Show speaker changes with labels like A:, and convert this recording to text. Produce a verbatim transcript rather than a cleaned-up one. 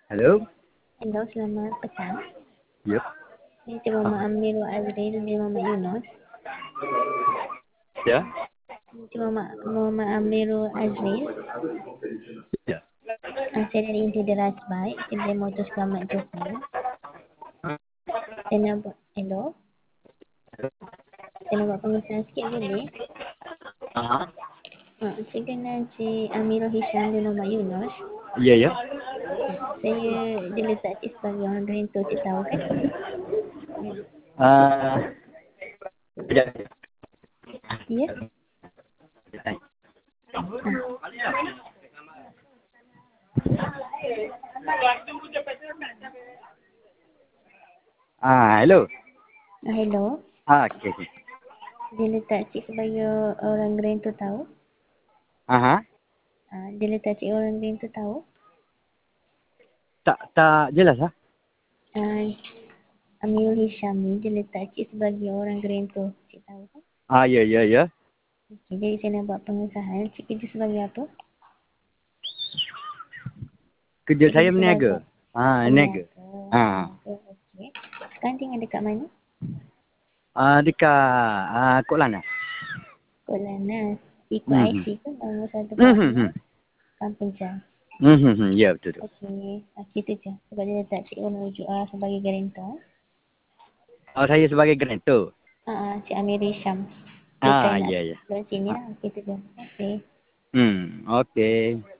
A: Halo?
B: Hello, selamat petang.
A: Yup.
B: Ini Cik Muhammad Amir wa Azril bin Muhammad Yunus.
A: Ya?
B: Ini Cik Muhammad, Muhammad Amir wa Azril.
A: Ya.
B: Ah, Saya dari Inti Deras Baik, Kedai Motor Selamat Johor. Saya nak buat, hello? Saya nak buat pengesahan sikit boleh?
A: Aha.
B: Ah, saya kenal Cik Amirul Hisham bin Muhammad Yunus.
A: Ya, ya.
B: Saya, dia letak Cik sebagai orang gerentor, Cik tahu kan?
A: Ah, sekejap.
B: Ya?
A: Ah, hello.
B: Ah, hello?
A: Ah, okey. Okay.
B: Dia letak Cik sebagai orang gerentor tahu?
A: Aha.
B: Ah, dia letak Cik orang gerentor tahu?
A: Tak tak jelas ah.
B: Uh, Amirul Hisham ni dia letak Cik sebagai orang gerentor. Cik tahu kan?
A: Ah, ya, ya, ya.
B: Okay, jadi saya nak buat pengesahan. Cik kerja sebagai apa?
A: Kerja
B: Cik
A: saya
B: kerja
A: meniaga.
B: sebagai
A: Ah,
B: peniaga.
A: meniaga. Ah.
B: Peniaga, okey. Sekarang tinggal dekat mana?
A: Ah, dekat ah Kok Lanah.
B: Kolanas. Ikut
A: Hmm.
B: I
A: Hmm.
B: C ke nombor satu
A: Hmm.
B: empat
A: Hmm.
B: lima
A: hmm.
B: Kampung Jam.
A: Hmm. hmm, hmm. Ya, betul tu.
B: Okey, okey tu je. Sebab dia letak Cik orang rujuk ah, sebagai gerentor.
A: Oh, saya sebagai gerentor.
B: Ah, uh, Cik Amir Hisham. Dia
A: Ah,
B: try nak
A: ya, ya.
B: buat sini lah. Okey tu je. Terima kasih.
A: Hmm, okey.